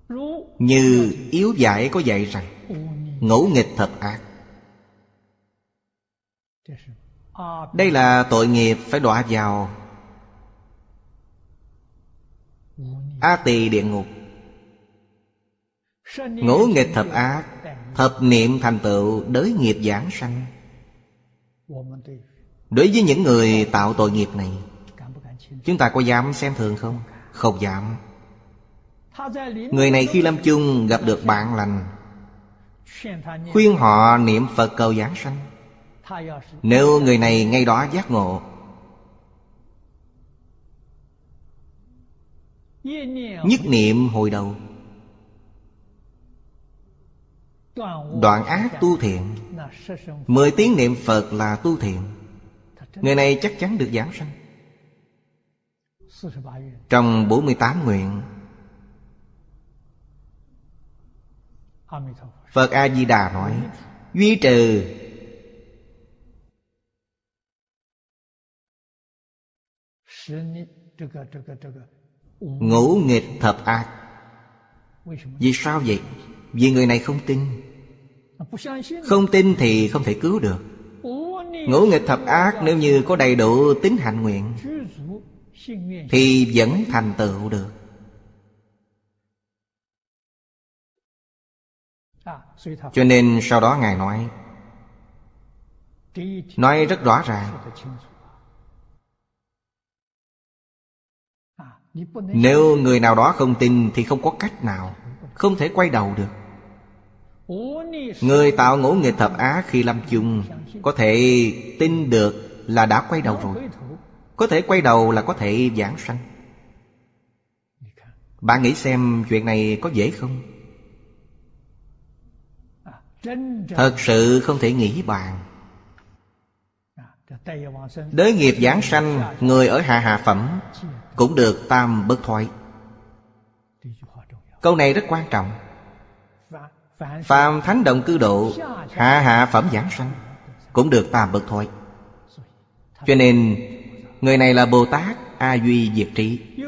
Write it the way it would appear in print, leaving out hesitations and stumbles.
Như Yếu Giải có dạy rằng ngũ nghịch thập ác. Đây là tội nghiệp phải đọa vào A Tỳ địa ngục. Ngũ nghịch thập ác, thập niệm thành tựu đới nghiệp giảng sanh. Đối với những người tạo tội nghiệp này, chúng ta có dám xem thường không? Không dám. Người này khi lâm chung gặp được bạn lành, khuyên họ niệm Phật cầu giảng sanh. Nếu người này ngay đó giác ngộ, nhất niệm hồi đầu, đoạn ác tu thiện, 10 tiếng niệm Phật là tu thiện, người này chắc chắn được giảng sanh. Trong 48 nguyện, Phật A-di-đà nói duy trừ ngũ nghịch thập ác. Vì sao vậy? Vì người này không tin. Không tin thì không thể cứu được. Ngũ nghịch thập ác nếu như có đầy đủ tín hạnh nguyện thì vẫn thành tựu được. Cho nên sau đó Ngài nói rất rõ ràng, nếu người nào đó không tin thì không có cách nào, không thể quay đầu được. Người tạo ngũ nghịch thập ác khi lâm chung có thể tin được là đã quay đầu rồi. Có thể quay đầu là có thể giảng sanh. Bạn nghĩ xem chuyện này có dễ không? Thật sự không thể nghĩ bàn. Đới nghiệp giảng sanh, người ở hạ hạ phẩm cũng được tam bất thoái. Câu này rất quan trọng. Phàm thánh động cư độ, hạ hạ phẩm giảng sanh cũng được tam bất thoái. Cho nên người này là Bồ Tát A Duy Diệt Trí.